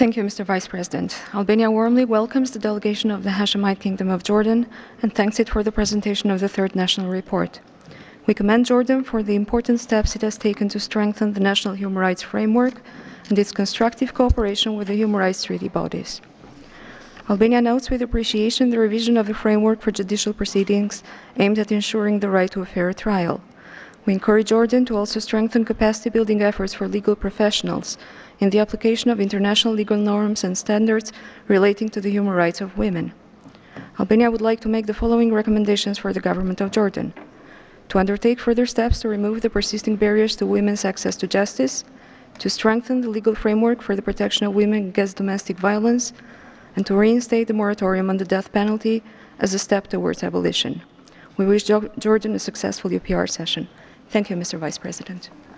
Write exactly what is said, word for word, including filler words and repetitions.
Thank you, Mister Vice President. Albania warmly welcomes the delegation of the Hashemite Kingdom of Jordan and thanks it for the presentation of the third national report. We commend Jordan for the important steps it has taken to strengthen the national human rights framework and its constructive cooperation with the human rights treaty bodies. Albania notes with appreciation the revision of the framework for judicial proceedings aimed at ensuring the right to a fair trial. We encourage Jordan to also strengthen capacity-building efforts for legal professionals in the application of international legal norms and standards relating to the human rights of women. Albania would like to make the following recommendations for the government of Jordan: to undertake further steps to remove the persisting barriers to women's access to justice, to strengthen the legal framework for the protection of women against domestic violence, and to reinstate the moratorium on the death penalty as a step towards abolition. We wish Jordan a successful U P R session. Thank you, Mister Vice President.